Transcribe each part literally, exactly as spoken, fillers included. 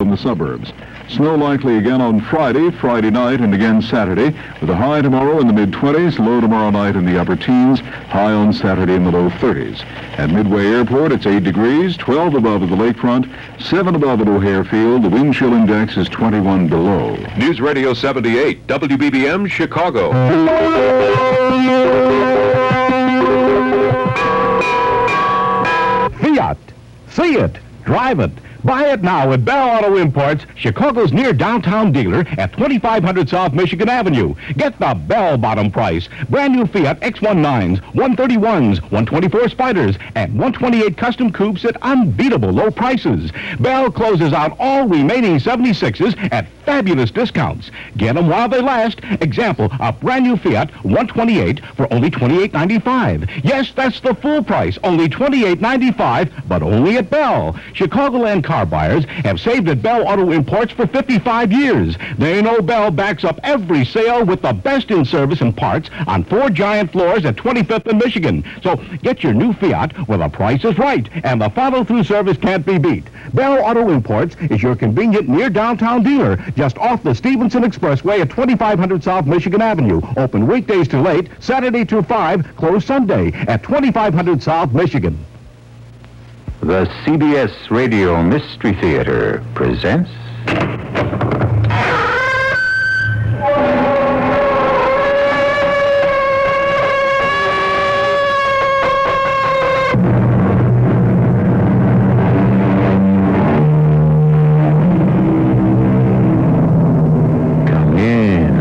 in the suburbs. Snow likely again on Friday, Friday night, and again Saturday, with a high tomorrow in the mid-twenties, low tomorrow night in the upper teens, high on Saturday in the low thirties. At Midway Airport, it's eight degrees, twelve above at the lakefront, seven above at O'Hare Field. The wind chill index is twenty-one below. News Radio seventy-eight, W B B M, Chicago. Fiat. See it. Drive it. Buy it now at Bell Auto Imports, Chicago's near downtown dealer at twenty-five hundred South Michigan Avenue. Get the bell-bottom price. Brand new Fiat X nineteens, one thirty-ones, one twenty-four Spiders, and one twenty-eight Custom Coupes at unbeatable low prices. Bell closes out all remaining seventy-sixes at fabulous discounts. Get them while they last. Example, a brand new Fiat one twenty-eight for only twenty-eight ninety-five. Yes, that's the full price, only twenty-eight ninety-five, but only at Bell. Chicagoland car buyers have saved at Bell Auto Imports for fifty-five years. They know Bell backs up every sale with the best in service and parts on four giant floors at twenty-fifth and Michigan. So get your new Fiat where the price is right and the follow-through service can't be beat. Bell Auto Imports is your convenient near downtown dealer just off the Stevenson Expressway at twenty-five hundred South Michigan Avenue. Open weekdays till eight, Saturday till five, closed Sunday at twenty-five hundred South Michigan. The C B S Radio Mystery Theater presents... Come in.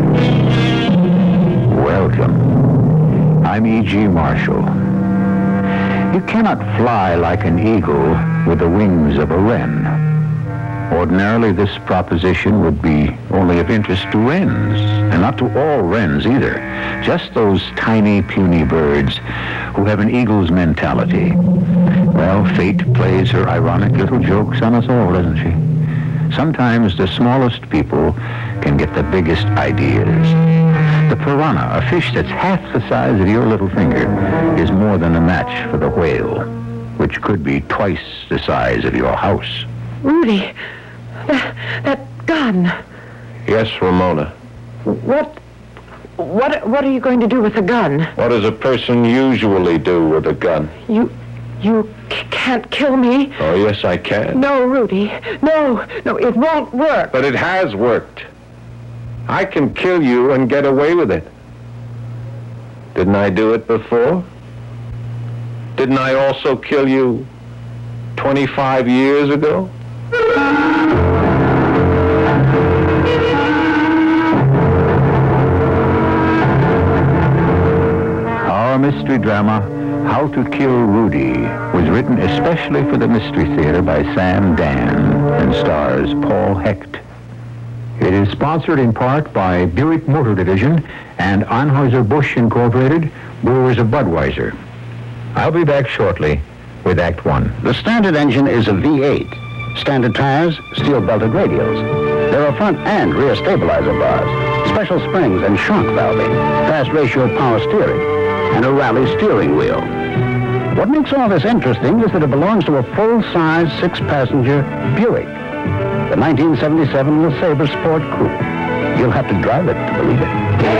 Welcome. I'm E G. Marshall. You cannot fly like an eagle with the wings of a wren. Ordinarily, this proposition would be only of interest to wrens, and not to all wrens either. Just those tiny, puny birds who have an eagle's mentality. Well, fate plays her ironic little jokes on us all, doesn't she? Sometimes the smallest people can get the biggest ideas. The piranha, a fish that's half the size of your little finger, is more than a match for the whale, which could be twice the size of your house. Rudy, that, that gun. Yes, Ramona. What, what, what are you going to do with the gun? What does a person usually do with a gun? You, you c- can't kill me. Oh, yes, I can. No, Rudy. No, no, it won't work. But it has worked. I can kill you and get away with it. Didn't I do it before? Didn't I also kill you twenty-five years ago? Our mystery drama, How to Kill Rudy, was written especially for the Mystery Theater by Sam Dan and stars Paul Hecht. It is sponsored in part by Buick Motor Division and Anheuser-Busch Incorporated, brewers of Budweiser. I'll be back shortly with Act One. The standard engine is a V eight. Standard tires, steel-belted radials. There are front and rear stabilizer bars, special springs and shock valving, fast ratio power steering, and a rally steering wheel. What makes all this interesting is that it belongs to a full-size, six-passenger Buick. The nineteen seventy-seven LeSabre Sport Coupe. You'll have to drive it to believe it.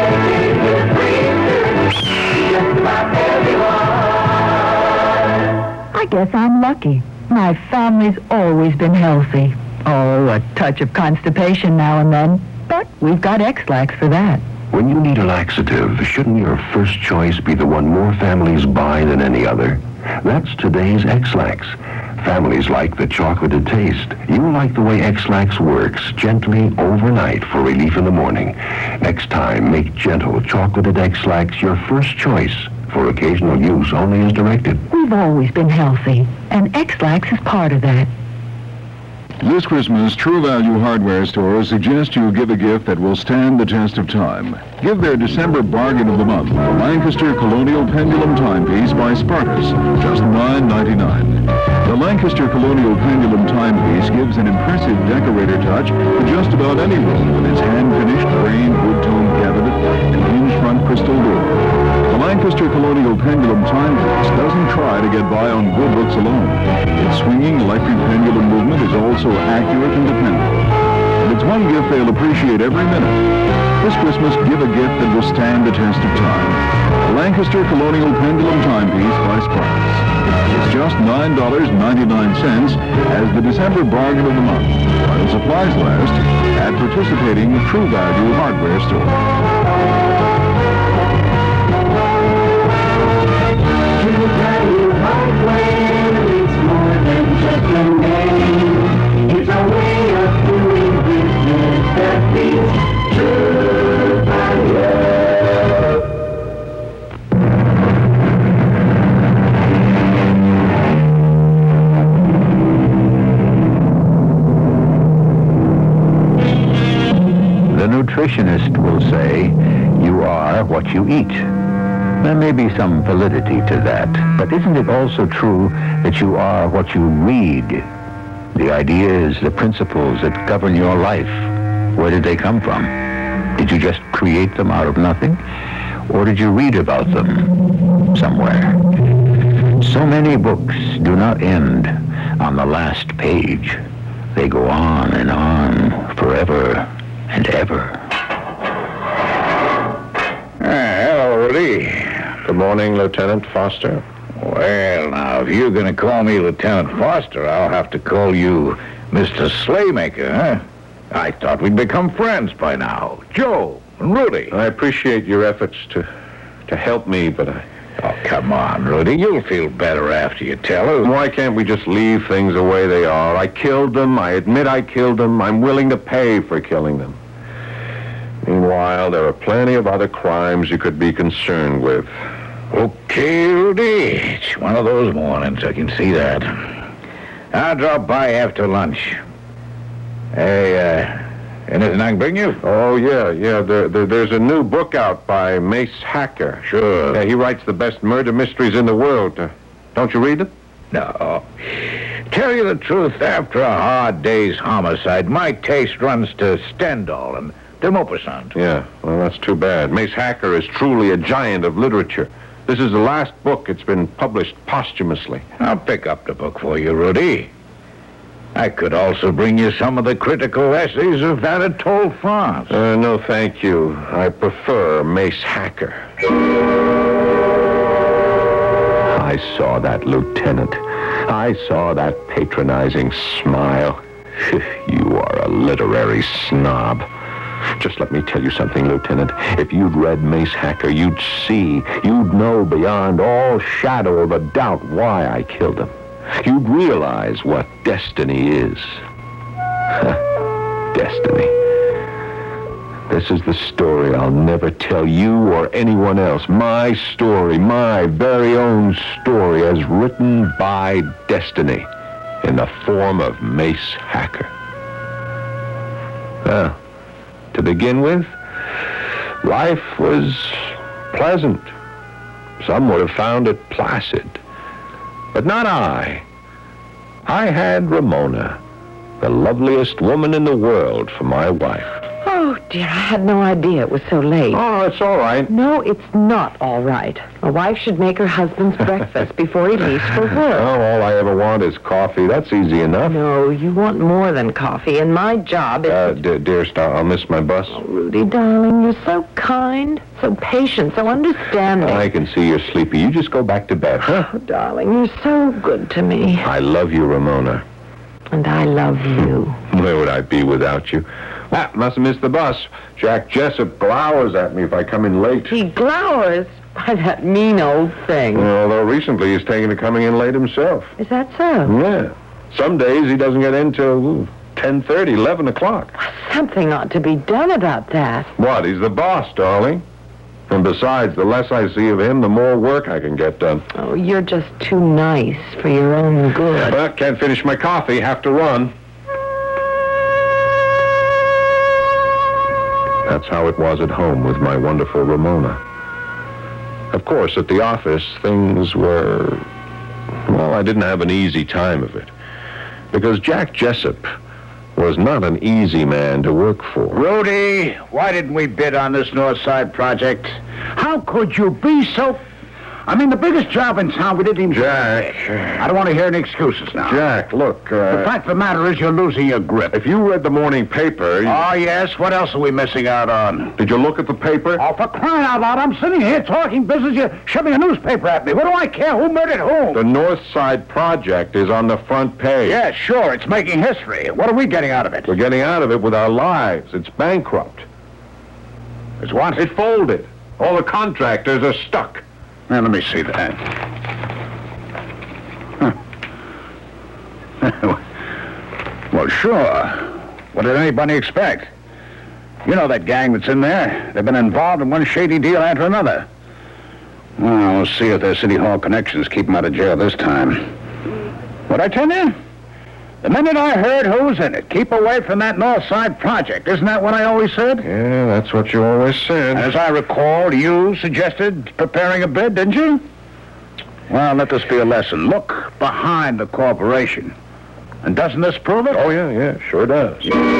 I guess I'm lucky. My family's always been healthy. Oh, a touch of constipation now and then. But we've got X-Lax for that. When you need a laxative, shouldn't your first choice be the one more families buy than any other? That's today's X-Lax. Families like the chocolated taste. You like the way X-Lax works, gently overnight for relief in the morning. Next time, make gentle chocolated X-Lax your first choice for occasional use only as directed. We've always been healthy, and X-Lax is part of that. This Christmas, True Value Hardware stores suggest you give a gift that will stand the test of time. Give their December bargain of the month, the Lancaster Colonial Pendulum Timepiece by Spartus, just nine ninety-nine. The Lancaster Colonial Pendulum Timepiece gives an impressive decorator touch to just about any room with its hand-finished grain wood-tone cabinet and hinged front crystal door. The Lancaster Colonial Pendulum Timepiece doesn't try to get by on good looks alone. Its swinging electric pendulum movement is also accurate and dependable. And it's one gift they'll appreciate every minute. This Christmas, give a gift that will stand the test of time. The Lancaster Colonial Pendulum Timepiece by Sparks. It's just nine dollars and ninety-nine cents as the December bargain of the month, while supplies last at participating True Value hardware stores. True Value hardware, it's more than just a name. It's a way of doing business that beats True Value. The nutritionist will say, you are what you eat. There may be some validity to that, but isn't it also true that you are what you read? The ideas, the principles that govern your life, where did they come from? Did you just create them out of nothing? Or did you read about them somewhere? So many books do not end on the last page. They go on and on forever and ever. Ah, hello, Rudy. Good morning, Lieutenant Foster. Well, now, if you're going to call me Lieutenant Foster, I'll have to call you Mister Slaymaker, huh? I thought we'd become friends by now. Joe and Rudy. I appreciate your efforts to to help me, but I... Oh, come on, Rudy. You'll feel better after you tell us. Why can't we just leave things the way they are? I killed them. I admit I killed them. I'm willing to pay for killing them. Meanwhile, there are plenty of other crimes you could be concerned with. Okay, Rudy. It's one of those mornings. I can see that. I'll drop by after lunch. Hey, uh, anything I can bring you? Oh, yeah, yeah. There, there, there's a new book out by Mace Hacker. Sure. Yeah, he writes the best murder mysteries in the world. Uh, don't you read them? No. Tell you the truth, after a hard day's homicide, my taste runs to Stendhal and de Maupassant. Yeah, well, that's too bad. Mace Hacker is truly a giant of literature. This is the last book. It's been published posthumously. I'll pick up the book for you, Rudy. I could also bring you some of the critical essays of Anatole France. Uh, no, thank you. I prefer Mace Hacker. I saw that, Lieutenant. I saw that patronizing smile. You are a literary snob. Just let me tell you something, Lieutenant. If you'd read Mace Hacker, you'd see, you'd know beyond all shadow of a doubt why I killed him. You'd realize what destiny is. Destiny. This is the story I'll never tell you or anyone else. My story, my very own story, as written by destiny in the form of Mace Hacker. Well, to begin with, life was pleasant. Some would have found it placid. But not I. I had Ramona, the loveliest woman in the world, for my wife. Oh, dear, I had no idea it was so late. Oh, it's all right. No, it's not all right. A wife should make her husband's breakfast before he leaves for work. Oh, all I ever want is coffee. That's easy enough. No, you want more than coffee, and my job is... Uh, d- dearest, I'll miss my bus. Oh, Rudy, darling, you're so kind, so patient, so understanding. I can see you're sleepy. You just go back to bed, huh? Oh, darling, you're so good to me. I love you, Ramona. And I love you. Where would I be without you? Ah, must have missed the bus. Jack Jessup glowers at me if I come in late. He glowers by that mean old thing. Well, although recently he's taken to coming in late himself. Is that so? Yeah. Some days he doesn't get in till ten thirty, eleven o'clock. Something ought to be done about that. What? He's the boss, darling. And besides, the less I see of him, the more work I can get done. Oh, you're just too nice for your own good. But can't finish my coffee. Have to run. That's how it was at home with my wonderful Ramona. Of course, at the office, things were... Well, I didn't have an easy time of it. Because Jack Jessup was not an easy man to work for. Rudy, why didn't we bid on this North Side project? How could you be so... I mean, the biggest job in town, we didn't even... Jack. I don't want to hear any excuses now. Jack, look, uh... The fact of the matter is you're losing your grip. If you read the morning paper... You... Oh, yes. What else are we missing out on? Did you look at the paper? Oh, for crying out loud, I'm sitting here talking business. You're shoving a newspaper at me. What do I care? Who murdered whom? The North Side Project is on the front page. Yeah, sure. It's making history. What are we getting out of it? We're getting out of it with our lives. It's bankrupt. It's what? It folded. All the contractors are stuck. Now, let me see that. Huh. Well, sure. What did anybody expect? You know that gang that's in there. They've been involved in one shady deal after another. Well, we'll see if their City Hall connections keep them out of jail this time. What'd I tell you? The minute I heard who's in it, keep away from that North Side Project. Isn't that what I always said? Yeah, that's what you always said. As I recall, you suggested preparing a bid, didn't you? Well, let this be a lesson. Look behind the corporation. And doesn't this prove it? Oh, yeah, yeah, sure does.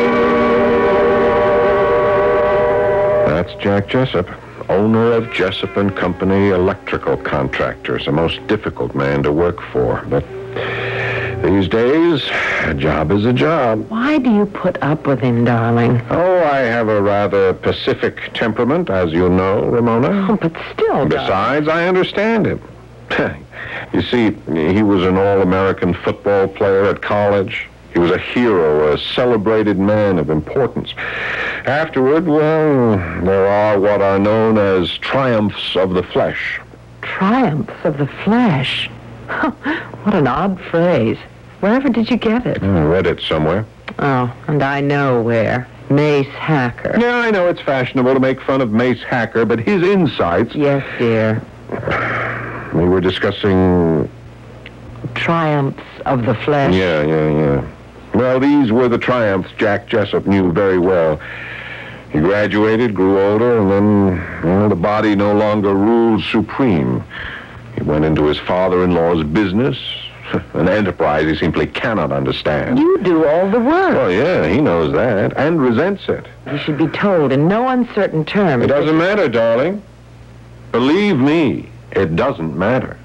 That's Jack Jessup, owner of Jessup and Company Electrical Contractors, a most difficult man to work for, but... These days, a job is a job. Why do you put up with him, darling? Oh, I have a rather pacific temperament, as you know, Ramona. Oh, but still, Besides, I understand him. You see, he was an all-American football player at college. He was a hero, a celebrated man of importance. Afterward, well, there are what are known as triumphs of the flesh. Triumphs of the flesh? What an odd phrase. Wherever did you get it? I read it somewhere. Oh, and I know where. Mace Hacker. Yeah, I know it's fashionable to make fun of Mace Hacker, but his insights... Yes, dear. We were discussing... Triumphs of the flesh. Yeah, yeah, yeah. Well, these were the triumphs Jack Jessup knew very well. He graduated, grew older, and then, well, the body no longer ruled supreme. He went into his father-in-law's business, an enterprise he simply cannot understand. You do all the work. Oh, yeah, he knows that, and resents it. You should be told in no uncertain terms. It doesn't matter, darling. Believe me, it doesn't matter.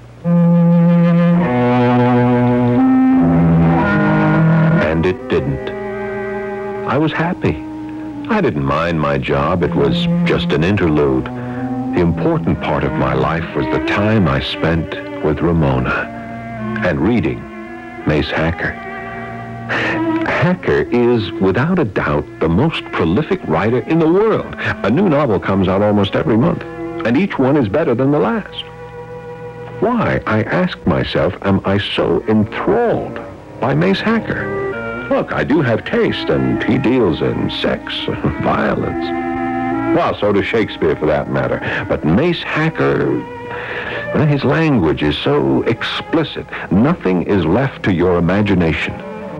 And it didn't. I was happy. I didn't mind my job. It was just an interlude. The important part of my life was the time I spent with Ramona and reading Mace Hacker. Hacker is, without a doubt, the most prolific writer in the world. A new novel comes out almost every month, and each one is better than the last. Why, I ask myself, am I so enthralled by Mace Hacker? Look, I do have taste, and he deals in sex, violence. Well, so does Shakespeare, for that matter. But Mace Hacker, well, his language is so explicit. Nothing is left to your imagination.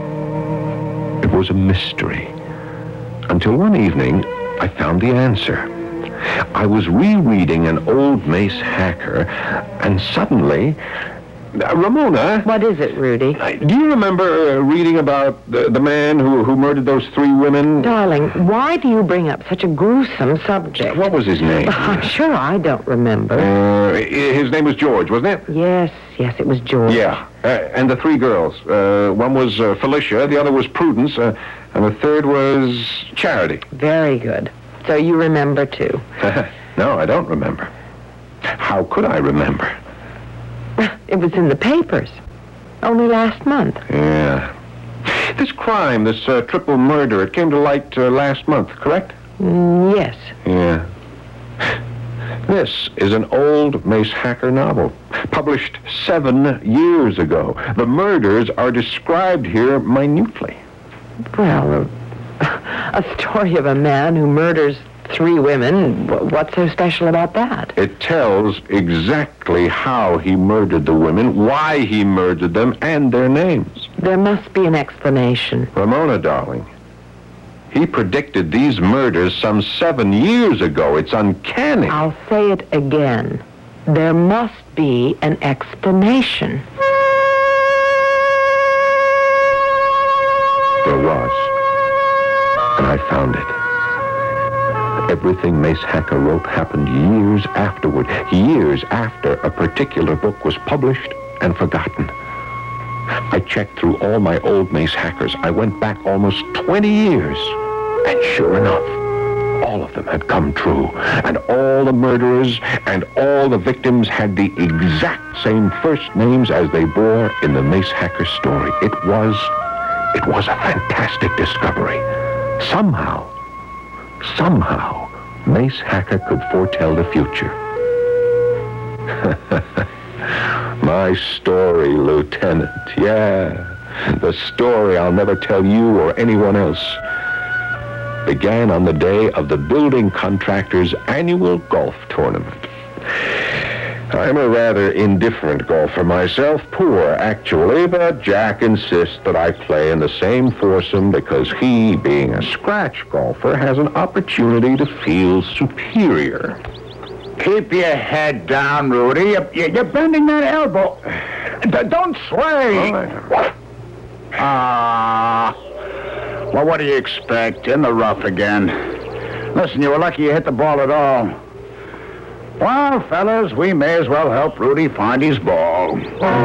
It was a mystery. Until one evening, I found the answer. I was rereading an old Mace Hacker, and suddenly... Uh, Ramona... What is it, Rudy? Uh, do you remember uh, reading about the, the man who, who murdered those three women? Darling, why do you bring up such a gruesome subject? What was his name? I'm sure I don't remember. Uh, his name was George, wasn't it? Yes, yes, it was George. Yeah, uh, and the three girls. Uh, one was uh, Felicia, the other was Prudence, uh, and the third was Charity. Very good. So you remember, too. No, I don't remember. How could I remember? It was in the papers. Only last month. Yeah. This crime, this uh, triple murder, it came to light uh, last month, correct? Mm, yes. Yeah. This is an old Mace Hacker novel, published seven years ago. The murders are described here minutely. Well, a, a story of a man who murders three women, what's so special about that? It tells exactly how he murdered the women, why he murdered them, and their names. There must be an explanation. Ramona, darling, he predicted these murders some seven years ago. It's uncanny. I'll say it again. There must be an explanation. There was. And I found it. Everything Mace Hacker wrote happened years afterward, years after a particular book was published and forgotten. I checked through all my old Mace Hackers. I went back almost twenty years. And sure enough, all of them had come true. And all the murderers and all the victims had the exact same first names as they bore in the Mace Hacker story. It was, it was a fantastic discovery. Somehow, somehow, Mace Hacker could foretell the future. My story, Lieutenant. Yeah, the story I'll never tell you or anyone else began on the day of the building contractor's annual golf tournament. I'm a rather indifferent golfer myself, poor actually, but Jack insists that I play in the same foursome because he, being a scratch golfer, has an opportunity to feel superior. Keep your head down, Rudy. You're, you're bending that elbow. D- don't sway. Ah. Well, what do you expect? In the rough again. Listen, you were lucky you hit the ball at all. Well, fellas, we may as well help Rudy find his ball.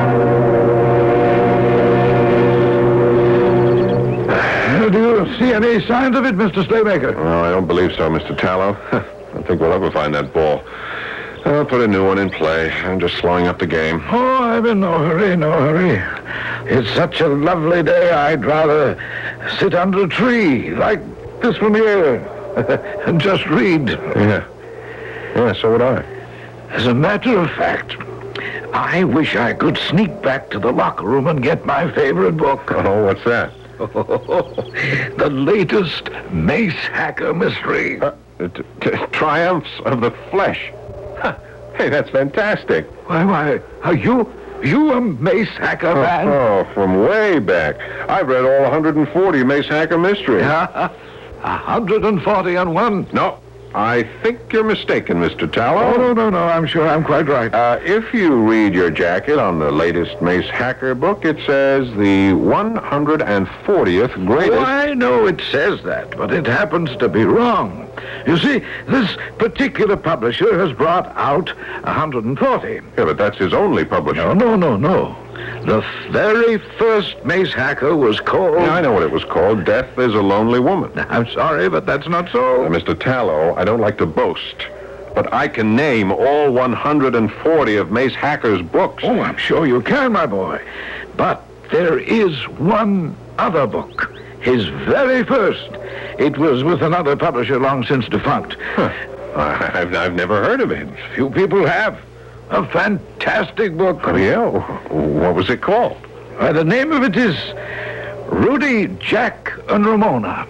Do you see any signs of it, Mister Slaymaker? No, I don't believe so, Mister Tallow. I don't think we'll ever find that ball. I'll put a new one in play. I'm just slowing up the game. Oh, I'm in no hurry, no hurry. It's such a lovely day, I'd rather sit under a tree, like this one here, and just read. Yeah. Yeah, so would I. As a matter of fact, I wish I could sneak back to the locker room and get my favorite book. Oh, what's that? The latest Mace Hacker mystery. Uh, t- t- Triumphs of the Flesh. Huh. Hey, that's fantastic. Why, why, are you, you a Mace Hacker Oh, fan? oh, from way back. I've read all one hundred forty Mace Hacker mysteries. one hundred forty on one? No, I think you're mistaken, Mister Tallow. Oh, no, no, no, I'm sure I'm quite right. Uh, if you read your jacket on the latest Mace Hacker book, it says the one hundred fortieth greatest... Oh, I know it says that, but it happens to be wrong. You see, this particular publisher has brought out one hundred forty. Yeah, but that's his only publisher. No, no, no, no. The very first Mace Hacker was called... Yeah, I know what it was called. Death is a Lonely Woman. I'm sorry, but that's not so. Uh, Mister Tallow, I don't like to boast, but I can name all one hundred forty of Mace Hacker's books. Oh, I'm sure you can, my boy. But there is one other book. His very first. It was with another publisher long since defunct. Huh. I've, I've never heard of it. Few people have. A fantastic book. Oh, yeah? What was it called? Uh, the name of it is Rudy, Jack, and Ramona.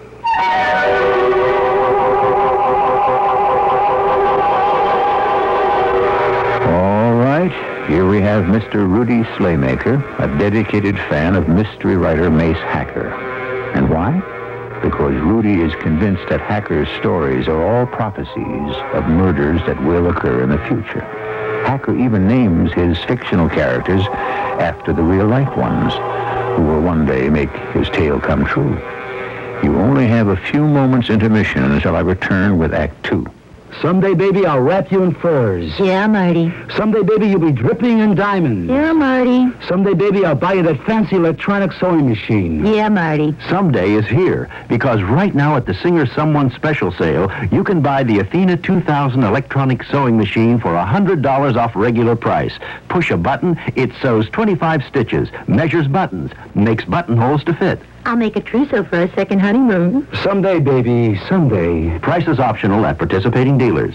All right, here we have Mister Rudy Slaymaker, a dedicated fan of mystery writer Mace Hacker. And why? Because Rudy is convinced that Hacker's stories are all prophecies of murders that will occur in the future. Hacker even names his fictional characters after the real-life ones, who will one day make his tale come true. You only have a few moments intermission until I return with Act Two. Someday, baby, I'll wrap you in furs. Yeah, Marty. Someday, baby, you'll be dripping in diamonds. Yeah, Marty. Someday, baby, I'll buy you that fancy electronic sewing machine. Yeah, Marty. Someday is here, because right now at the Singer Someone special sale, you can buy the Athena two thousand electronic sewing machine for one hundred dollars off regular price. Push a button, it sews twenty-five stitches, measures buttons, makes buttonholes to fit. I'll make a trousseau for a second honeymoon. Someday, baby, someday. Price is optional at participating dealers.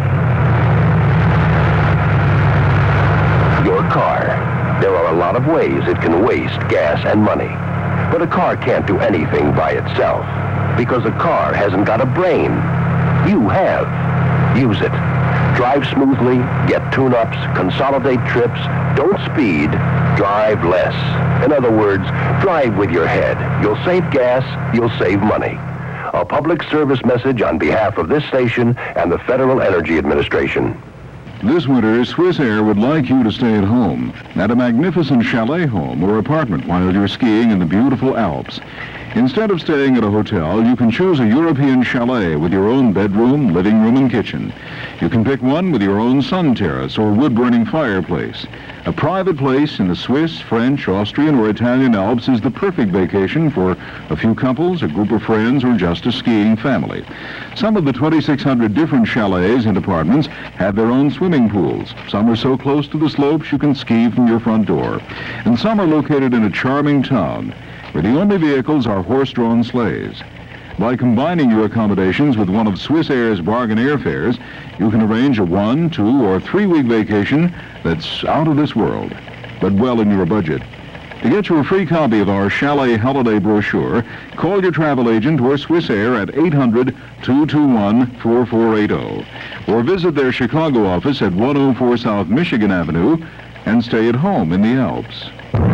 Your car. There are a lot of ways it can waste gas and money. But a car can't do anything by itself, because a car hasn't got a brain. You have. Use it. Drive smoothly, get tune-ups, consolidate trips, don't speed, drive less. In other words, drive with your head. You'll save gas, you'll save money. A public service message on behalf of this station and the Federal Energy Administration. This winter, Swiss Air would like you to stay at home, at a magnificent chalet home or apartment while you're skiing in the beautiful Alps. Instead of staying at a hotel, you can choose a European chalet with your own bedroom, living room, and kitchen. You can pick one with your own sun terrace or wood-burning fireplace. A private place in the Swiss, French, Austrian, or Italian Alps is the perfect vacation for a few couples, a group of friends, or just a skiing family. Some of the twenty-six hundred different chalets and apartments have their own swimming pools. Some are so close to the slopes you can ski from your front door. And some are located in a charming town, where the only vehicles are horse-drawn sleighs. By combining your accommodations with one of Swiss Air's bargain airfares, you can arrange a one, two, or three-week vacation that's out of this world, but well in your budget. To get your free copy of our Chalet Holiday Brochure, call your travel agent or Swiss Air at eight hundred, two two one, four four eight zero, or visit their Chicago office at one oh four South Michigan Avenue and stay at home in the Alps.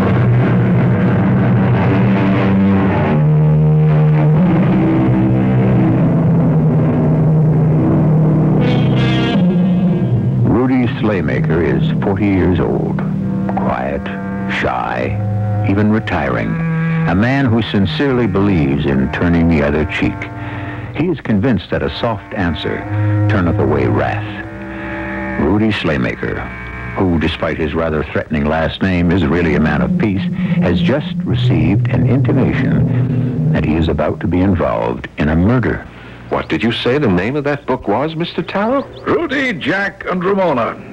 Slaymaker is forty years old, quiet, shy, even retiring, a man who sincerely believes in turning the other cheek. He is convinced that a soft answer turneth away wrath. Rudy Slaymaker, who, despite his rather threatening last name, is really a man of peace, has just received an intimation that he is about to be involved in a murder. What did you say the name of that book was, Mister Tallow? Rudy, Jack, and Ramona.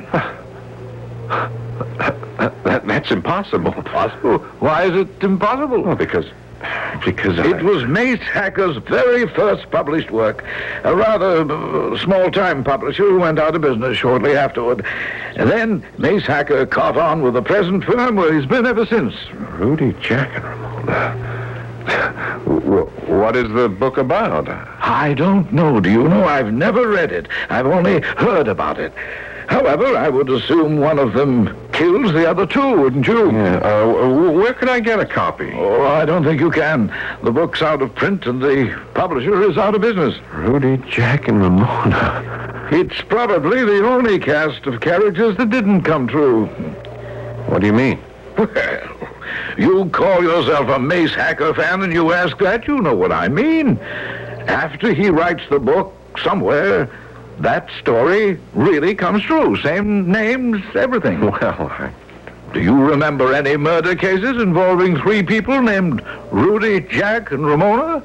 that, that, that's impossible. Impossible? Why is it impossible? Well, because... Because It I... was Mace Hacker's very first published work. A rather uh, small-time publisher who went out of business shortly afterward. And then Mace Hacker caught on with the present firm where he's been ever since. Rudy, Jack, and Ramona... What is the book about? I don't know. Do you know? I've never read it. I've only heard about it. However, I would assume one of them kills the other two, wouldn't you? Yeah. Uh, where can I get a copy? Oh, I don't think you can. The book's out of print and the publisher is out of business. Rudy, Jack, and Ramona. It's probably the only cast of characters that didn't come true. What do you mean? Well, you call yourself a Mace Hacker fan and you ask that, you know what I mean. After he writes the book, somewhere, that story really comes true. Same names, everything. Well, I... Do you remember any murder cases involving three people named Rudy, Jack, and Ramona?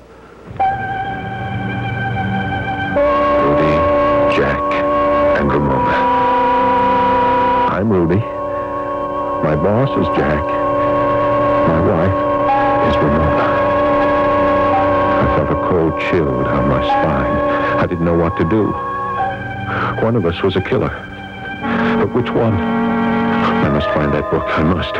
Rudy, Jack, and Ramona. I'm Rudy. My boss is Jack. My wife is Ramona. I felt a cold chill down my spine. I didn't know what to do. One of us was a killer. But which one? I must find that book. I must.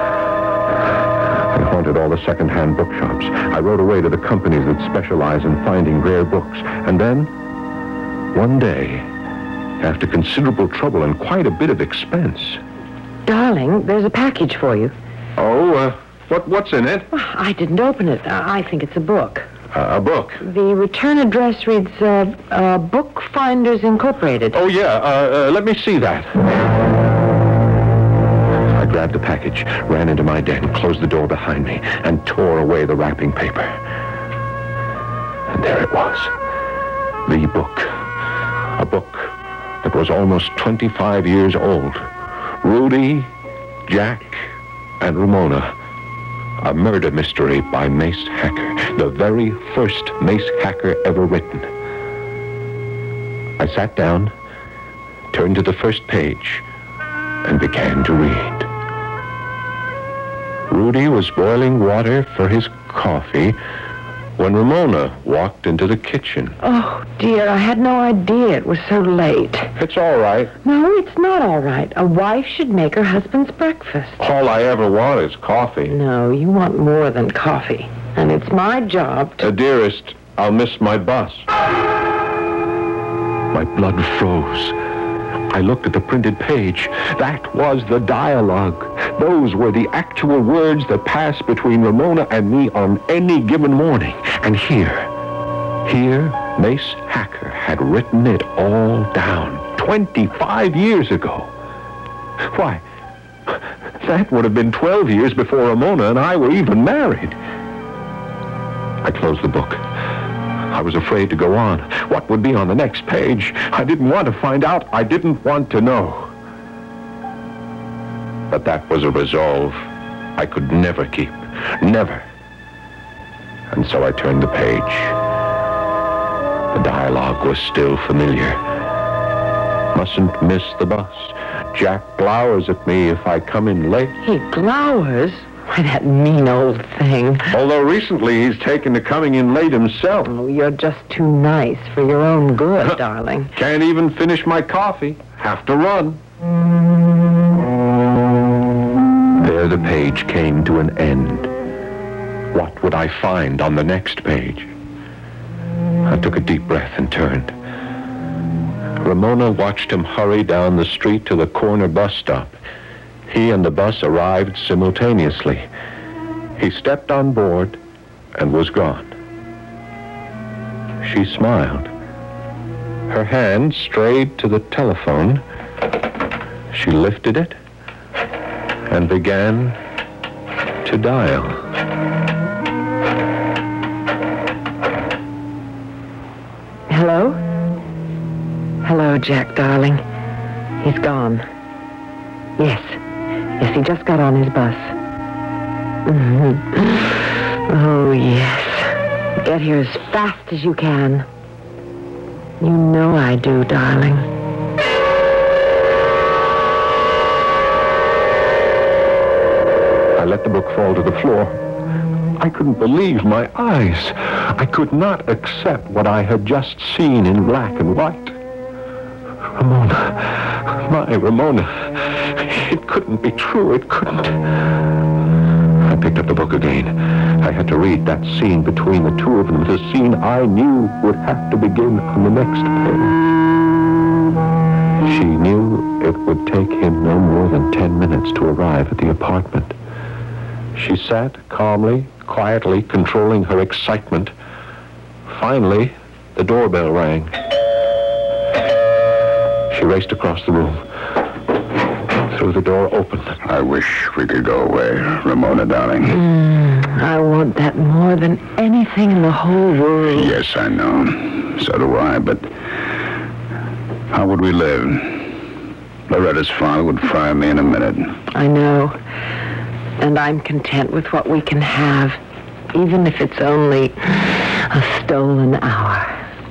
I haunted all the second-hand bookshops. I wrote away to the companies that specialize in finding rare books. And then, one day, after considerable trouble and quite a bit of expense... Darling, there's a package for you. Oh, uh, what, what's in it? Well, I didn't open it. I think it's a book. Uh, a book? The return address reads, uh, uh, Bookfinders Incorporated. Oh, yeah. Uh, uh, let me see that. I grabbed the package, ran into my den, closed the door behind me, and tore away the wrapping paper. And there it was. The book. A book that was almost twenty-five years old. Rudy, Jack, and Ramona. A murder mystery by Mace Hacker. The very first Mace Hacker ever written. I sat down, turned to the first page, and began to read. Rudy was boiling water for his coffee when Ramona walked into the kitchen. Oh, dear, I had no idea it was so late. It's all right. No, it's not all right. A wife should make her husband's breakfast. All I ever want is coffee. No, you want more than coffee. And it's my job to... Uh, dearest, I'll miss my bus. My blood froze. I looked at the printed page. That was the dialogue. Those were the actual words that passed between Ramona and me on any given morning. And here, here, Mace Hacker had written it all down twenty-five years ago. Why, that would have been twelve years before Ramona and I were even married. I closed the book. I was afraid to go on. What would be on the next page? I didn't want to find out. I didn't want to know. But that was a resolve I could never keep. Never. And so I turned the page. The dialogue was still familiar. Mustn't miss the bus. Jack glowers at me if I come in late. He glowers? Why, that mean old thing. Although recently he's taken to coming in late himself. Oh, you're just too nice for your own good, darling. Can't even finish my coffee. Have to run. There the page came to an end. What would I find on the next page? I took a deep breath and turned. Ramona watched him hurry down the street to the corner bus stop. He and the bus arrived simultaneously. He stepped on board and was gone. She smiled. Her hand strayed to the telephone. She lifted it and began to dial. Hello? Hello, Jack, darling. He's gone. Yes. Yes, he just got on his bus. Mm-hmm. Oh, yes. Get here as fast as you can. You know I do, darling. I let the book fall to the floor. I couldn't believe my eyes. I could not accept what I had just seen in black and white. Ramona, my Ramona, it couldn't be true, it couldn't. I picked up the book again. I had to read that scene between the two of them, the scene I knew would have to begin on the next page. She knew it would take him no more than ten minutes to arrive at the apartment. She sat calmly, quietly, controlling her excitement. Finally, the doorbell rang. She raced across the room. Threw the door open. I wish we could go away, Ramona, darling. Mm, I want that more than anything in the whole world. Yes, I know. So do I, but how would we live? Loretta's father would fire me in a minute. I know. And I'm content with what we can have, even if it's only a stolen hour.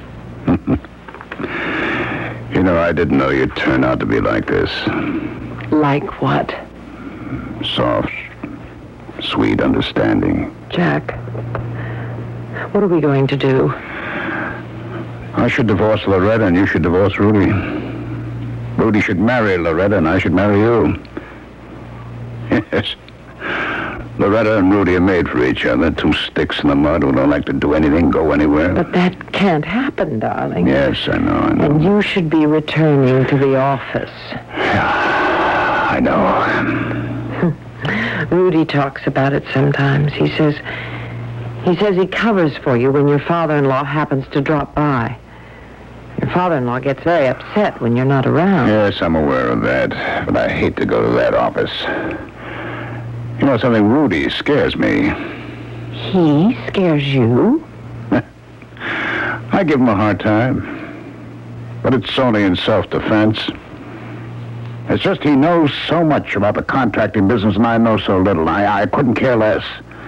You know, I didn't know you'd turn out to be like this. Like what? Soft, sweet, understanding. Jack, what are we going to do? I should divorce Loretta and you should divorce Rudy. Rudy should marry Loretta and I should marry you. Yes. Loretta and Rudy are made for each other. Two sticks in the mud who don't like to do anything, go anywhere. But that can't happen, darling. Yes, I know, I know. And you should be returning to the office. I know. Rudy talks about it sometimes. He says, he says he covers for you when your father-in-law happens to drop by. Your father-in-law gets very upset when you're not around. Yes, I'm aware of that. But I hate to go to that office. You know something, Rudy scares me. He scares you? I give him a hard time. But it's only in self-defense. It's just he knows so much about the contracting business and I know so little. I, I couldn't care less.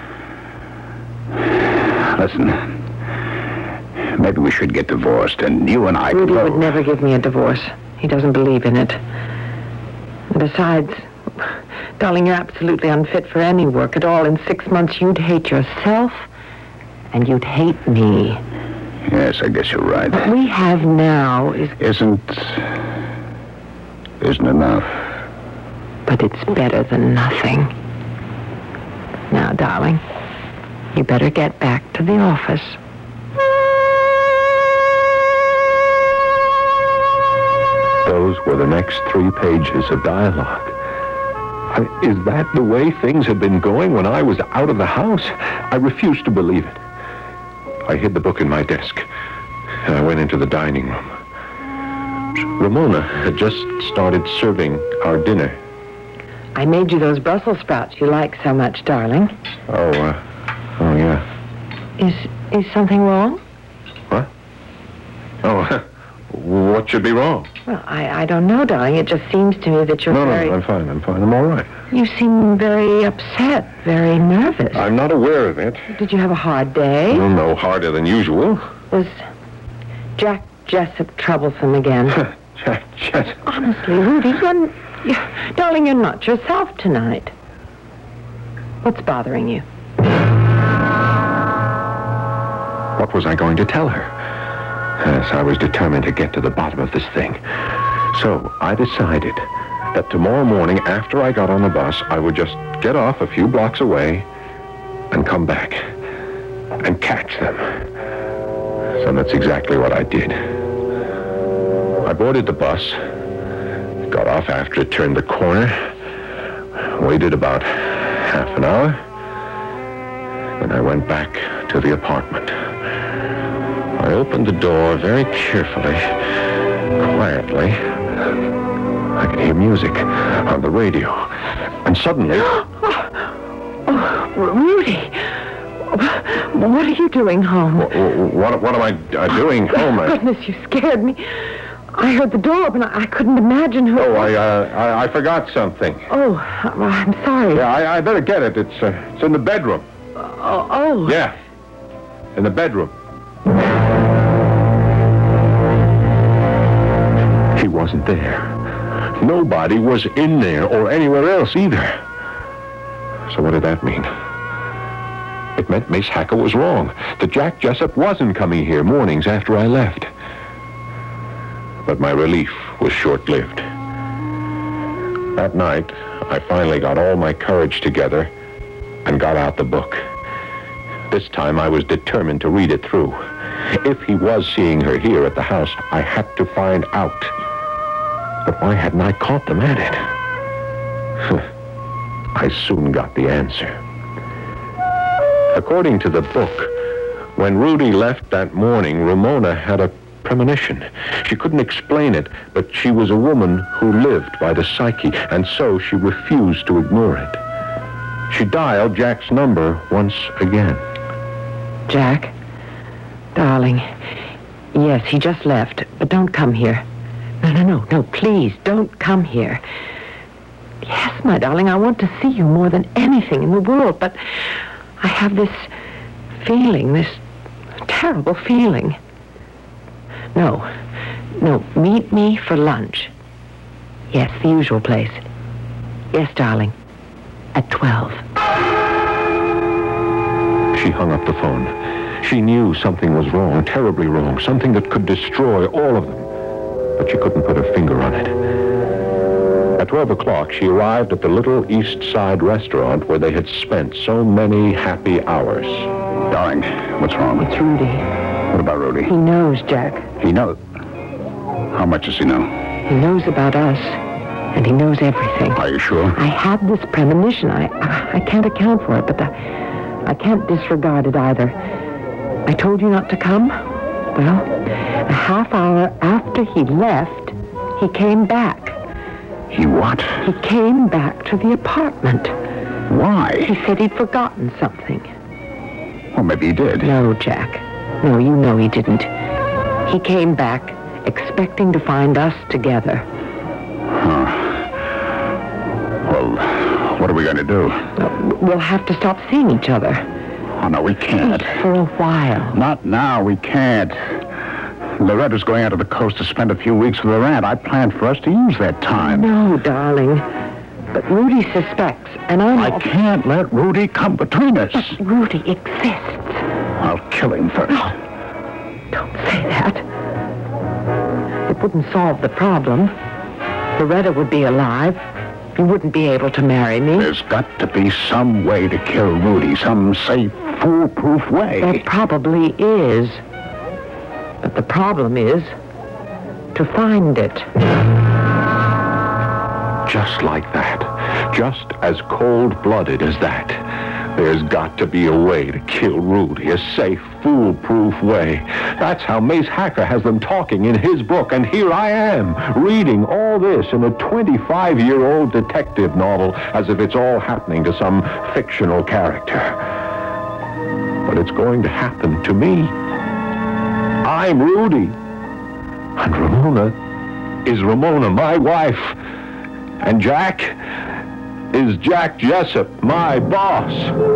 Listen, maybe we should get divorced and you and I... Rudy could would never give me a divorce. He doesn't believe in it. And besides... Darling, you're absolutely unfit for any work at all. In six months, you'd hate yourself, and you'd hate me. Yes, I guess you're right. What we have now is... Isn't... Isn't enough. But it's better than nothing. Now, darling, you better get back to the office. Those were the next three pages of dialogue. I, is that the way things had been going when I was out of the house? I refused to believe it. I hid the book in my desk, and I went into the dining room. Ramona had just started serving our dinner. I made you those Brussels sprouts you like so much, darling. Oh, uh, oh, yeah. Is Is something wrong? What? Oh, what should be wrong? Well, I, I don't know, darling. It just seems to me that you're No, very... no, I'm fine. I'm fine. I'm all right. You seem very upset, very nervous. I'm not aware of it. Did you have a hard day? Well, no, harder than usual. Was Jack Jessup troublesome again? Jack Jessup? Honestly, Rudy, you're, you're... Darling, you're not yourself tonight. What's bothering you? What was I going to tell her? Yes, I was determined to get to the bottom of this thing. So I decided that tomorrow morning after I got on the bus, I would just get off a few blocks away and come back and catch them. So that's exactly what I did. I boarded the bus, got off after it turned the corner, waited about half an hour, then I went back to the apartment. I opened the door very carefully, quietly. I could hear music on the radio. And suddenly... Oh, Rudy! What are you doing home? What, what, what am I uh, doing home? Oh, goodness, you scared me. I heard the door open. I, I couldn't imagine who... Oh, I, uh, I, I forgot something. Oh, I'm sorry. Yeah, I, I better get it. It's, uh, it's in the bedroom. Oh, oh. Yeah, in the bedroom. He wasn't there. Nobody was in there or anywhere else either. So what did that mean? It meant Mace Hacker was wrong. That Jack Jessup wasn't coming here mornings after I left. But my relief was short-lived. That night, I finally got all my courage together and got out the book. This time I was determined to read it through. If he was seeing her here at the house, I had to find out. But why hadn't I caught them at it? I soon got the answer. According to the book, when Rudy left that morning, Ramona had a premonition. She couldn't explain it, but she was a woman who lived by the psyche, and so she refused to ignore it. She dialed Jack's number once again. Jack? Darling, yes, he just left, but don't come here. No, no, no, no, please, don't come here. Yes, my darling, I want to see you more than anything in the world, but I have this feeling, this terrible feeling. No, no, meet me for lunch. Yes, the usual place. Yes, darling, at twelve. She hung up the phone. She knew something was wrong, terribly wrong, something that could destroy all of them. But she couldn't put her finger on it. At twelve o'clock, she arrived at the little East Side restaurant where they had spent so many happy hours. Darling, what's wrong? It's Rudy. What about Rudy? He knows, Jack. He knows? How much does he know? He knows about us, and he knows everything. Are you sure? I had this premonition. I, I, I can't account for it, but I, I can't disregard it either. I told you not to come? Well, a half hour after he left, he came back. He what? He came back to the apartment. Why? He said he'd forgotten something. Well, maybe he did. No, Jack. No, you know he didn't. He came back expecting to find us together. Huh. Well, what are we going to do? We'll have to stop seeing each other. Oh, no, we can't. For a while. Not now, we can't. Loretta's going out to the coast to spend a few weeks with her aunt. I planned for us to use that time. No, darling. But Rudy suspects, and I'm... I can't let Rudy come between us. But Rudy exists. I'll kill him first. No. Don't say that. It wouldn't solve the problem. Loretta would be alive. You wouldn't be able to marry me. There's got to be some way to kill Rudy. Some safe, foolproof way. There probably is. But the problem is to find it. Just like that. Just as cold-blooded as that. There's got to be a way to kill Rudy. A safe, foolproof way. That's how Mace Hacker has them talking in his book. And here I am, reading all this in a twenty-five-year-old detective novel as if it's all happening to some fictional character. but it's going to happen to me. I'm Rudy. And Ramona is Ramona, my wife. And Jack is Jack Jessup, my boss.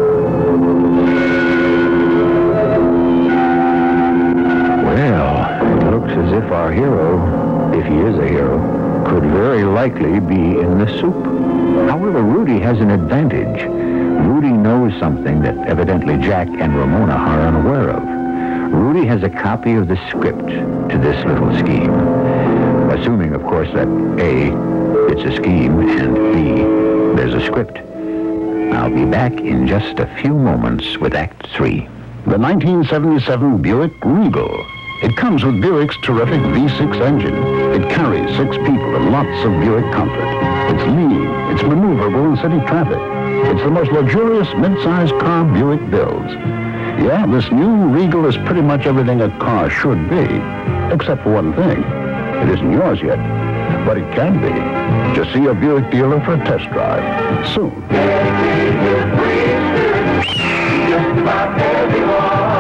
Well, it looks as if our hero, if he is a hero, could very likely be in the soup. However, Rudy has an advantage. Rudy knows something that evidently Jack and Ramona are unaware of. Rudy has a copy of the script to this little scheme. Assuming, of course, that A, it's a scheme, and B, there's a script. I'll be back in just a few moments with Act Three. The nineteen seventy-seven Buick Regal. It comes with Buick's terrific V six engine. It carries six people and lots of Buick comfort. It's lean, it's maneuverable in city traffic. It's the most luxurious mid-sized car Buick builds. Yeah, this new Regal is pretty much everything a car should be, except for one thing. It isn't yours yet, but it can be. Just see a Buick dealer for a test drive soon. Just about everyone.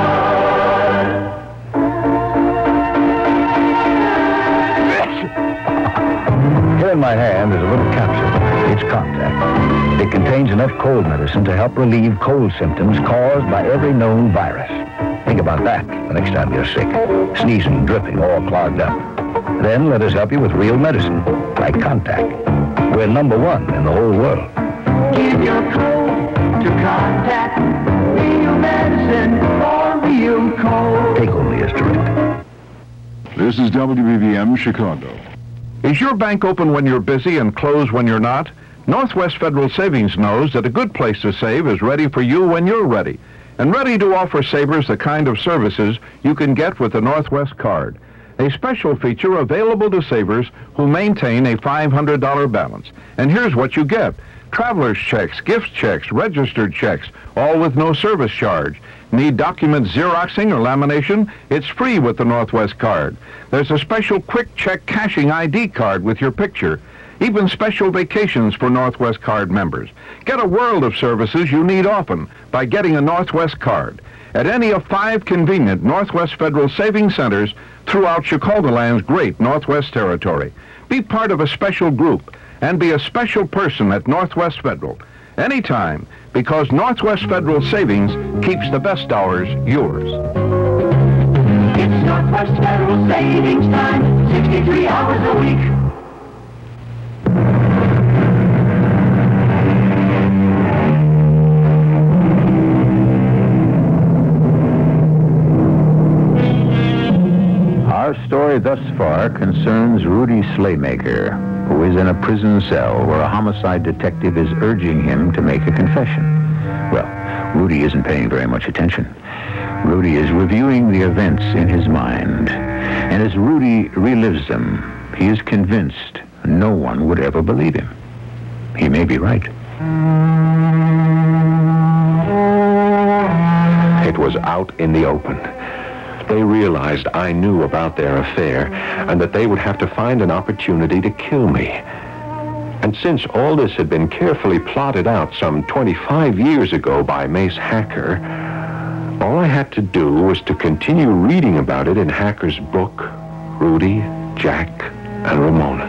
Here in my hand is a little capsule. It's Contact. It contains enough cold medicine to help relieve cold symptoms caused by every known virus. Think about that the next time you're sick. Sneezing, dripping, all clogged up. Then let us help you with real medicine, like Contact. We're number one in the whole world. Give your cold to Contact. Real medicine for real cold. Take only as directed. This is W B B M Chicago. Is your bank open when you're busy and closed when you're not? Northwest Federal Savings knows that a good place to save is ready for you when you're ready, and ready to offer savers the kind of services you can get with the Northwest Card, a special feature available to savers who maintain a five hundred dollars balance. And here's what you get. Traveler's checks, gift checks, registered checks, all with no service charge. Need document Xeroxing or lamination? It's free with the Northwest Card. There's a special quick check cashing I D card with your picture. Even special vacations for Northwest Card members. Get a world of services you need often by getting a Northwest Card at any of five convenient Northwest Federal Savings Centers throughout Chicagoland's great Northwest Territory. Be part of a special group and be a special person at Northwest Federal anytime, because Northwest Federal Savings keeps the best hours yours. It's Northwest Federal Savings Time, sixty-three hours a week. Our story thus far concerns Rudy Slaymaker, who is in a prison cell where a homicide detective is urging him to make a confession. Well, Rudy isn't paying very much attention. Rudy is reviewing the events in his mind. And as Rudy relives them, he is convinced no one would ever believe him. He may be right. It was out in the open. They realized I knew about their affair and that they would have to find an opportunity to kill me. And since all this had been carefully plotted out some twenty-five years ago by Mace Hacker, all I had to do was to continue reading about it in Hacker's book, Rudy, Jack, and Ramona.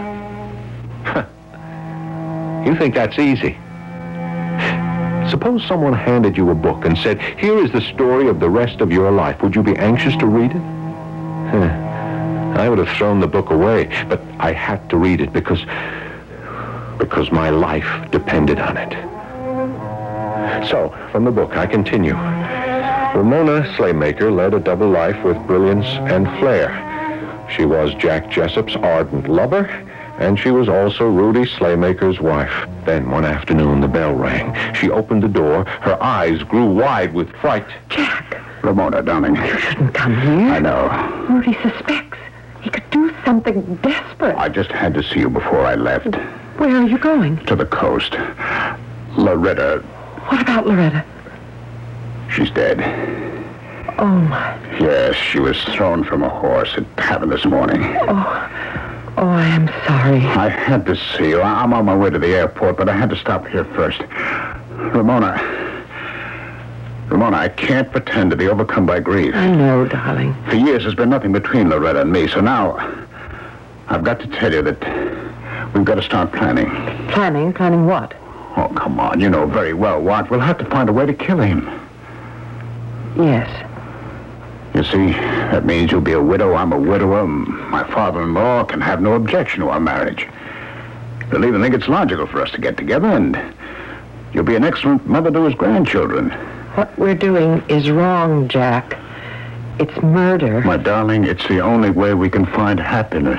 You think that's easy? Suppose someone handed you a book and said, here is the story of the rest of your life. Would you be anxious to read it? I would have thrown the book away, but I had to read it because, because my life depended on it. So, from the book, I continue. Ramona Slaymaker led a double life with brilliance and flair. She was Jack Jessup's ardent lover, and she was also Rudy Slaymaker's wife. Then one afternoon, the bell rang. She opened the door. Her eyes grew wide with fright. Jack! Ramona, darling. You shouldn't come here. I know. Rudy suspects. He could do something desperate. I just had to see you before I left. Where are you going? To the coast. Loretta. What about Loretta? She's dead. Oh, my. Yes, she was thrown from a horse at Tavern this morning. Oh. Oh, I am sorry. I had to see you. I'm on my way to the airport, but I had to stop here first. Ramona, Ramona, I can't pretend to be overcome by grief. I know, darling. For years, there's been nothing between Loretta and me, so now I've got to tell you that we've got to start planning. Planning? Planning what? Oh, come on. You know very well what. We'll have to find a way to kill him. Yes. You see, that means you'll be a widow, I'm a widower. My father-in-law can have no objection to our marriage. He'll even think it's logical for us to get together, and you'll be an excellent mother to his grandchildren. What we're doing is wrong, Jack. It's murder. My darling, it's the only way we can find happiness.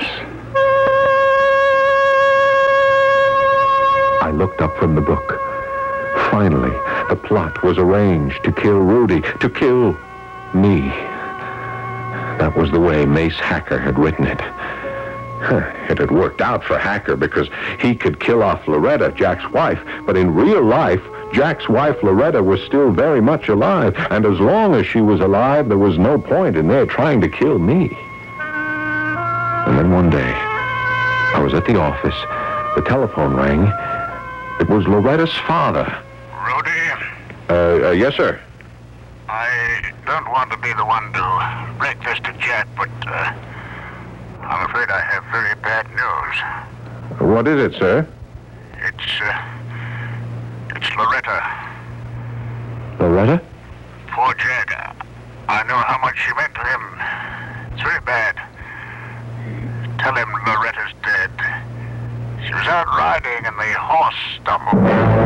I looked up from the book. Finally, the plot was arranged to kill Rudy, to kill me. That was the way Mace Hacker had written it. It had worked out for Hacker because he could kill off Loretta, Jack's wife, but in real life, Jack's wife, Loretta, was still very much alive, and as long as she was alive, there was no point in their trying to kill me. And then one day, I was at the office. The telephone rang. It was Loretta's father. Rudy? Uh, uh, yes, sir. I don't want to be the one to break this to Jack, but uh, I'm afraid I have very bad news. What is it, sir? It's, uh, it's Loretta. Loretta? Poor Jack. I know how much she meant to him. It's very bad. Tell him Loretta's dead. She was out riding and the horse stumbled.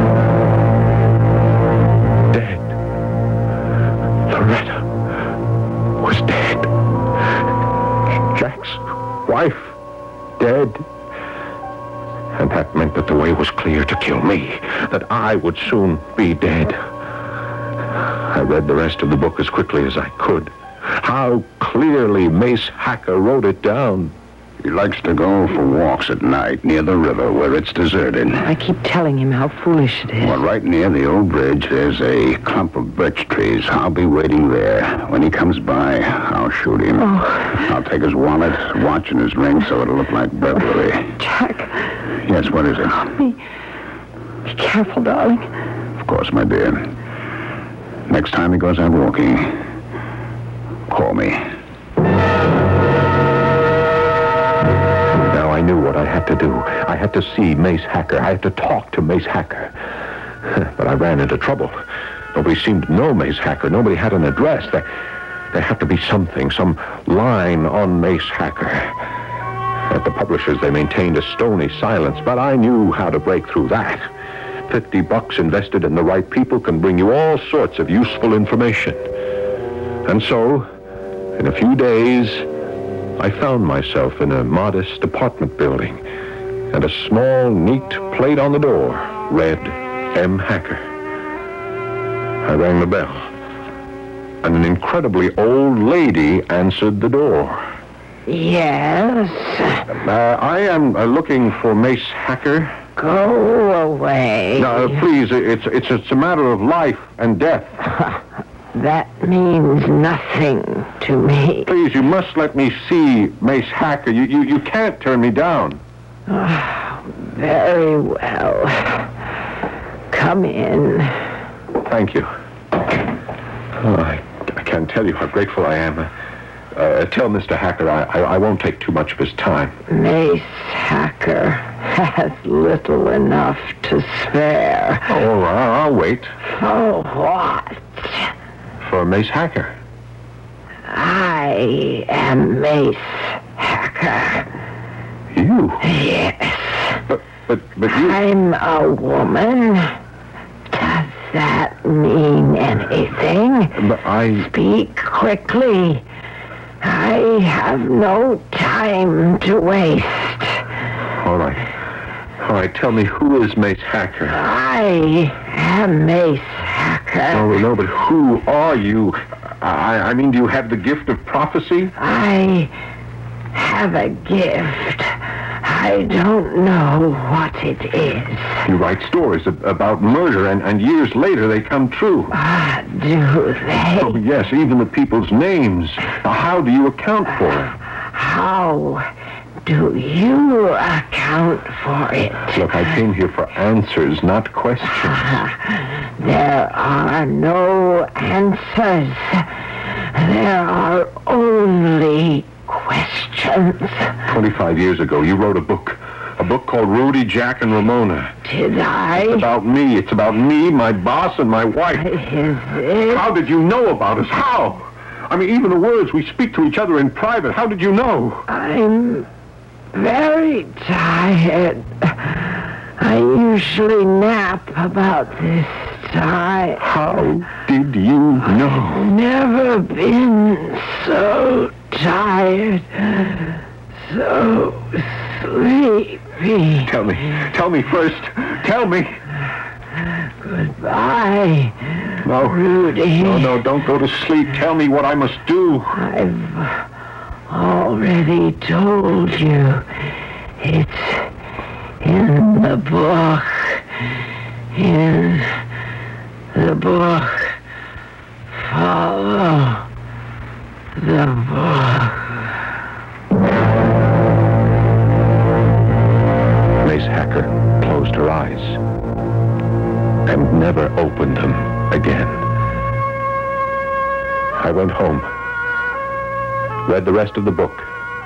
Dead. Loretta was dead. Jack's wife dead. And that meant that the way was clear to kill me, that I would soon be dead. I read the rest of the book as quickly as I could. How clearly Mace Hacker wrote it down. He likes to go for walks at night near the river where it's deserted. I keep telling him how foolish it is. Well, right near the old bridge, there's a clump of birch trees. I'll be waiting there. When he comes by, I'll shoot him. Oh. I'll take his wallet, watch, and his ring so it'll look like burglary. Jack. Yes, what is it? Be, be careful, darling. Of course, my dear. Next time he goes out walking, call me. Now I knew what I had to do. I had to see Mace Hacker. I had to talk to Mace Hacker. But I ran into trouble. Nobody seemed to know Mace Hacker. Nobody had an address. There, there had to be something, some line on Mace Hacker. At the publishers, they maintained a stony silence, but I knew how to break through that. Fifty bucks invested in the right people can bring you all sorts of useful information. And so, in a few days, I found myself in a modest apartment building, and a small, neat plate on the door read, M. Hacker. I rang the bell, and an incredibly old lady answered the door. Yes? Uh, I am uh, looking for Mace Hacker. Go away. No, uh, please, it's, it's, it's a matter of life and death. That means nothing to me. Please, you must let me see Mace Hacker. You, you, you can't turn me down. Oh, very well. Come in. Thank you. Oh, I, I can't tell you how grateful I am. Uh, uh, tell Mister Hacker I, I, I won't take too much of his time. Mace Hacker has little enough to spare. Oh, I'll, I'll wait. For what? For Mace Hacker. I am Mace Hacker. You? Yes. But, but, but you... I'm a woman. Does that mean anything? But I... Speak quickly. I have no time to waste. All right. All right, tell me, who is Mace Hacker? I am Mace Hacker. Oh, no, but who are you? I, I mean, do you have the gift of prophecy? I have a gift. I don't know what it is. You write stories ab- about murder, and, and years later they come true. Ah, do they? Oh, yes, even the people's names. Now, how do you account for it? How do you account for it? Look, I came here for answers, not questions. There are no answers. There are only questions. Twenty-five years ago, you wrote a book. A book called Rudy, Jack, and Ramona. Did I? It's about me. It's about me, my boss, and my wife. Is it? How did you know about us? How? I mean, even the words we speak to each other in private. How did you know? I'm very tired. I usually nap about this time. How did you know? I've never been so tired, so sleepy. Tell me. Tell me first. Tell me. Goodbye, No. Rudy. No, no, don't go to sleep. Tell me what I must do. I've already told you. It's in the book. In the book. Follow the book. Mace Hacker closed her eyes and never opened them again. I went home, read the rest of the book,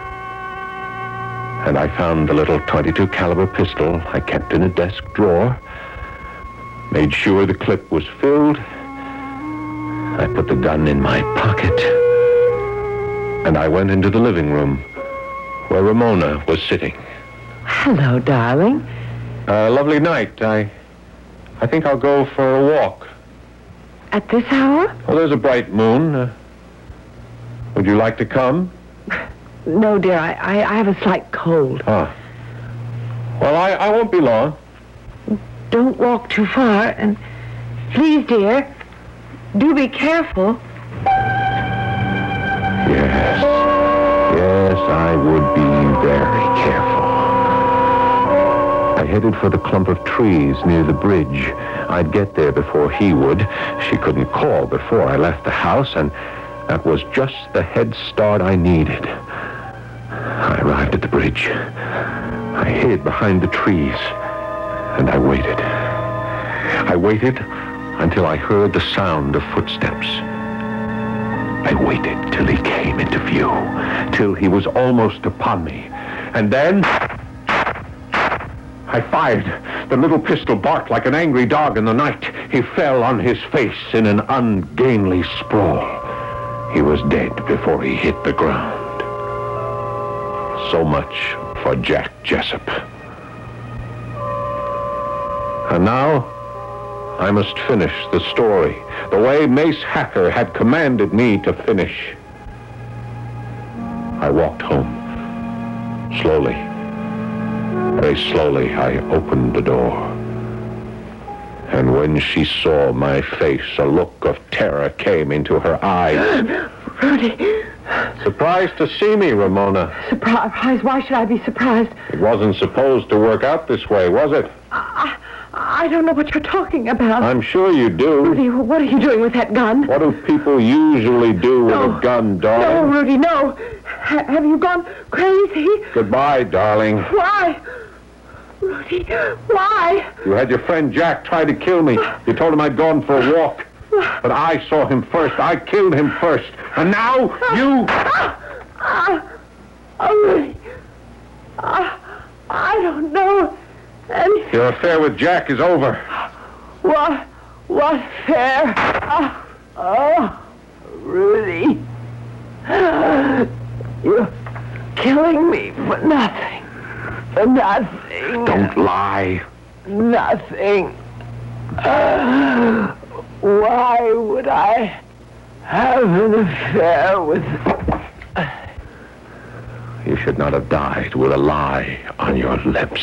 and I found the little twenty-two caliber pistol I kept in a desk drawer, made sure the clip was filled. I put the gun in my pocket, and I went into the living room where Ramona was sitting. Hello, darling. A lovely night. I, I think I'll go for a walk. At this hour? Well, there's a bright moon. Uh, would you like to come? No, dear. I, I, I have a slight cold. Ah. Well, I, I won't be long. Don't walk too far, and please, dear, do be careful. Yes. Yes, I would be very careful. I headed for the clump of trees near the bridge. I'd get there before he would. She couldn't call before I left the house, and that was just the head start I needed. I arrived at the bridge. I hid behind the trees, and I waited. I waited until I heard the sound of footsteps. I waited till he came into view, till he was almost upon me. And then I fired. The little pistol barked like an angry dog in the night. He fell on his face in an ungainly sprawl. He was dead before he hit the ground. So much for Jack Jessup. And now, I must finish the story the way Mace Hacker had commanded me to finish. I walked home. Slowly, very slowly, I opened the door. And when she saw my face, a look of terror came into her eyes. Rudy. Surprised to see me, Ramona. Surprised? Why should I be surprised? It wasn't supposed to work out this way, was it? I, I don't know what you're talking about. I'm sure you do. Rudy, what are you doing with that gun? What do people usually do with No. a gun, darling? No, Rudy, no. Ha- have you gone crazy? Goodbye, darling. Why? Rudy, why? You had your friend Jack try to kill me. You told him I'd gone for a walk. But I saw him first. I killed him first. And now you... Ah, ah, oh, Rudy. Ah, I don't know anything. Your affair with Jack is over. What? What affair? Ah, oh, Rudy. You're killing me for nothing. For nothing. Don't lie. Nothing. Uh, why would I have an affair with... You should not have died with a lie on your lips.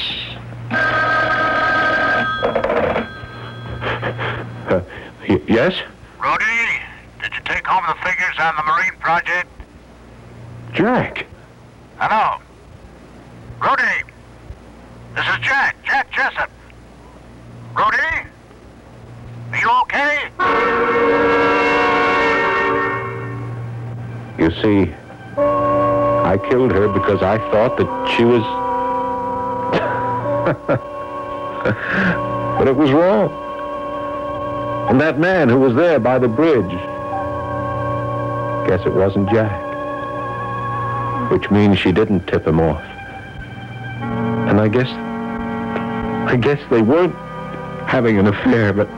Uh, y- yes? Rudy, did you take home the figures on the Marine project? Jack. Hello. Rudy, this is Jack, Jack Jessup. Rudy, are you okay? You see, I killed her because I thought that she was... But it was wrong. And that man who was there by the bridge, guess it wasn't Jack. Which means she didn't tip him off. And I guess... I guess they weren't having an affair, but...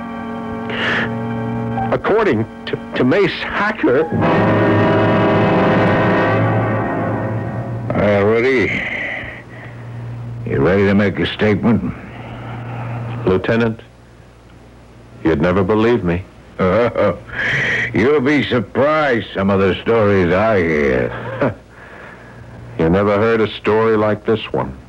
According to, to Mace Hacker... Well, Rudy, you ready to make a statement? Lieutenant, you'd never believe me. Oh, you'll be surprised some of the stories I hear. You never heard a story like this one.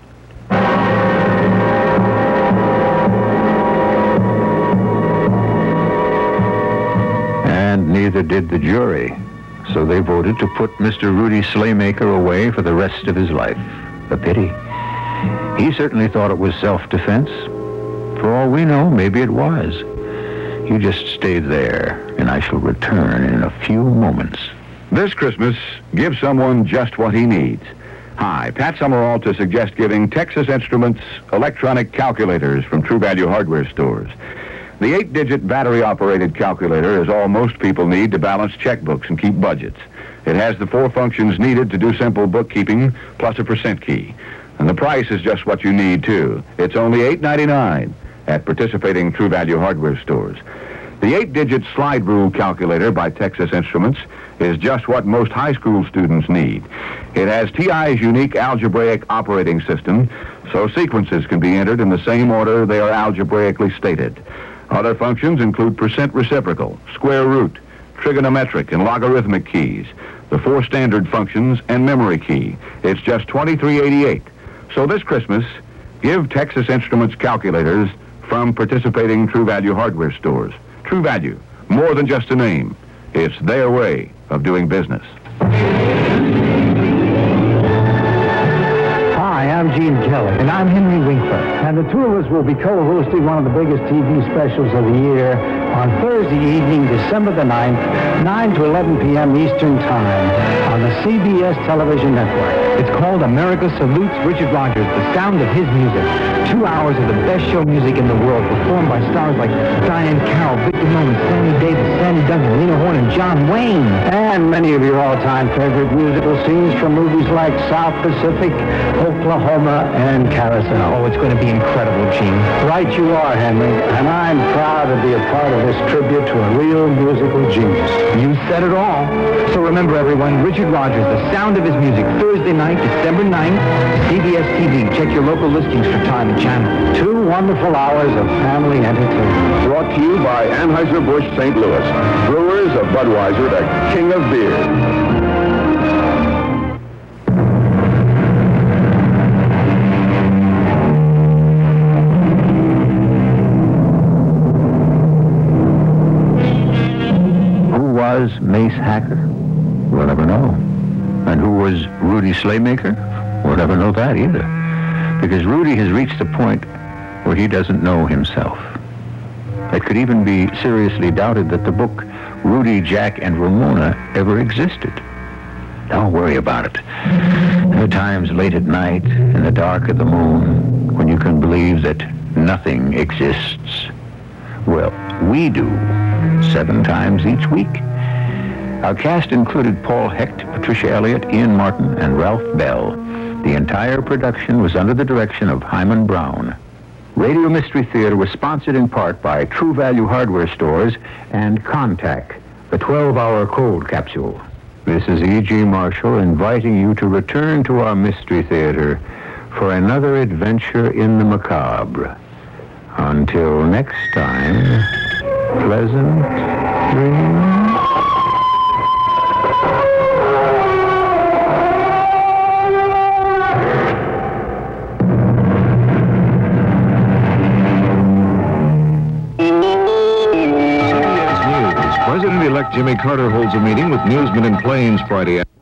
And neither did the jury. So they voted to put Mister Rudy Slaymaker away for the rest of his life. A pity. He certainly thought it was self-defense. For all we know, maybe it was. You just stay there, and I shall return in a few moments. This Christmas, give someone just what he needs. Hi, Pat Summerall to suggest giving Texas Instruments electronic calculators from True Value hardware stores. The eight-digit battery-operated calculator is all most people need to balance checkbooks and keep budgets. It has the four functions needed to do simple bookkeeping, plus a percent key. And the price is just what you need, too. It's only eight ninety-nine at participating True Value hardware stores. The eight-digit slide rule calculator by Texas Instruments is just what most high school students need. It has T I's unique algebraic operating system, so sequences can be entered in the same order they are algebraically stated. Other functions include percent reciprocal, square root, trigonometric, and logarithmic keys, the four standard functions, and memory key. It's just twenty-three eighty-eight. So this Christmas, give Texas Instruments calculators from participating True Value hardware stores. True Value, more than just a name. It's their way of doing business. Hi, I'm Gene Kelly. And I'm Henry Winkler. And the two of us will be co-hosting one of the biggest T V specials of the year on Thursday evening, December the ninth, nine to eleven p.m. Eastern Time on the C B S television network. It's called America Salutes Richard Rogers, the sound of his music. Two hours of the best show music in the world, performed by stars like Diane Carroll, Victor Nolan, Sammy Davis, Sandy Duncan, Lena Horne, and John Wayne. And many of your all-time favorite musical scenes from movies like South Pacific, Oklahoma, and Carousel. Oh, it's going to be incredible, Gene. Right you are, Henry. And I'm proud to be a part of this tribute to a real musical genius. You said it all. So remember, everyone, Richard Rogers, the sound of his music, Thursday night, December ninth, C B S T V. Check your local listings for time and channel. Two wonderful hours of family entertainment. Brought to you by Anheuser-Busch Saint Louis, brewers of Budweiser, the king of beer. Was Mace Hacker? We'll never know. And who was Rudy Slaymaker? We'll never know that either. Because Rudy has reached a point where he doesn't know himself. It could even be seriously doubted that the book Rudy, Jack, and Ramona ever existed. Don't worry about it. There are times late at night, in the dark of the moon, when you can believe that nothing exists. Well, we do, seven times each week. Our cast included Paul Hecht, Patricia Elliott, Ian Martin, and Ralph Bell. The entire production was under the direction of Hyman Brown. Radio Mystery Theater was sponsored in part by True Value hardware stores and Contact, the twelve-hour cold capsule. This is E G. Marshall inviting you to return to our Mystery Theater for another adventure in the macabre. Until next time, pleasant dreams. President-elect Jimmy Carter holds a meeting with newsmen in Plains Friday afternoon.